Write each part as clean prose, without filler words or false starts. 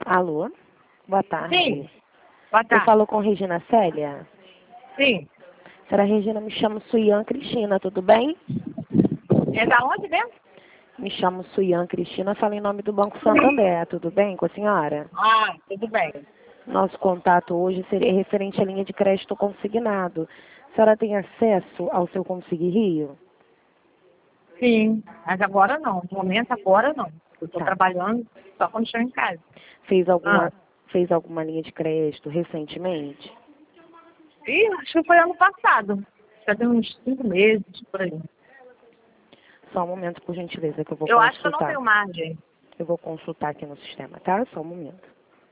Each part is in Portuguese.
Alô? Boa tarde. Sim. Boa Eu tarde. falo com Regina Célia? Sim. Senhora Regina, me chamo Suian Cristina, tudo bem? É da onde mesmo? Me chamo Suian Cristina, falo em nome do Banco Santander, tudo bem com a senhora? Ah, tudo bem. Nosso contato hoje seria referente à linha de crédito consignado. A senhora tem acesso ao seu Consigne Rio? Sim. Mas agora não. No momento agora não. Eu estou Tá. trabalhando só quando estou em casa. Fez alguma, Ah. fez alguma linha de crédito recentemente? E acho que foi ano passado. Já tem uns 5 meses, por aí. Só um momento, por gentileza, que eu vou Eu acho que eu não consultar. tenho margem. Eu vou consultar aqui no sistema, tá? Só um momento.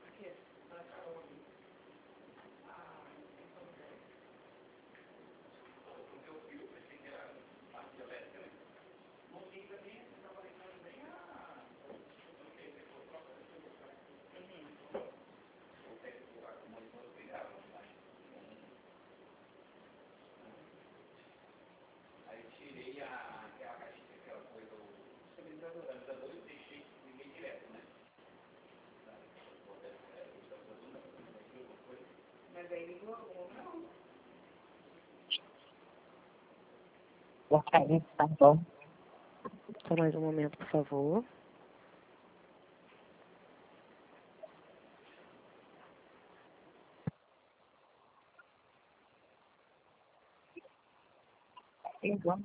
Tá bom. Só mais um momento, por favor. Então.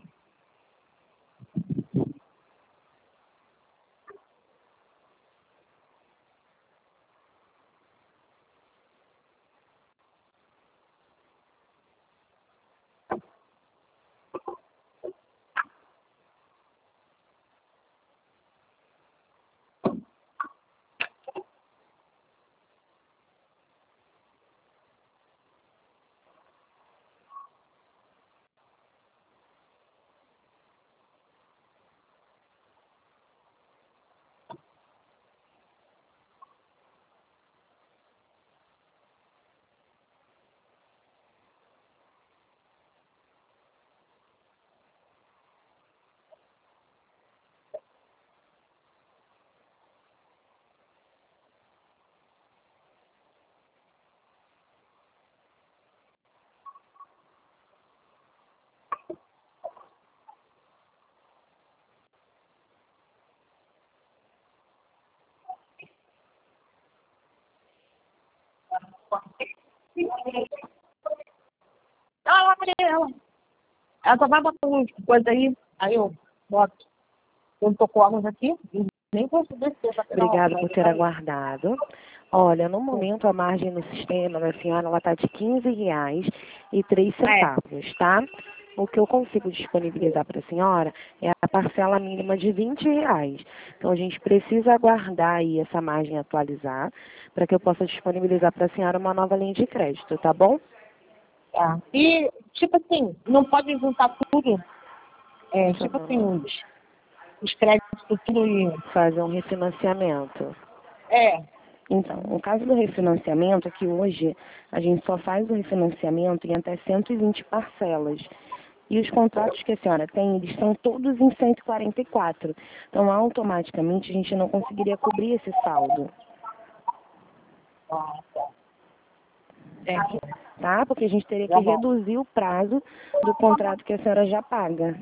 Ela só vai botando umas coisas aí eu boto. Eu tô com águas aqui e nem consigo descer. Obrigada por ter aguardado. Olha, no momento a margem no sistema da senhora ela está de R$ 15,03, tá? O que eu consigo disponibilizar para a senhora é a parcela mínima de R$ 20. Então a gente precisa aguardar aí essa margem atualizar para que eu possa disponibilizar para a senhora uma nova linha de crédito, tá bom? Tá. E, tipo assim, não pode juntar tudo. Deixa Tipo assim, eu os créditos tudo e. fazer um refinanciamento. É. Então, no caso do refinanciamento, é que hoje a gente só faz o refinanciamento em até 120 parcelas. E os contratos que a senhora tem, eles são todos em 144. Então, automaticamente, a gente não conseguiria cobrir esse saldo, Ah, tá. Entendi. tá? Porque a gente teria que Tá bom. reduzir o prazo do contrato que a senhora já paga,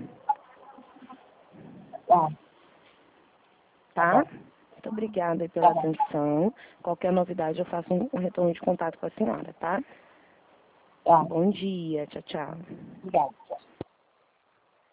Tá. tá? Muito obrigada aí pela atenção. Qualquer novidade, eu faço um retorno de contato com a senhora, tá? Tá. Bom dia. Tchau, tchau. Obrigada.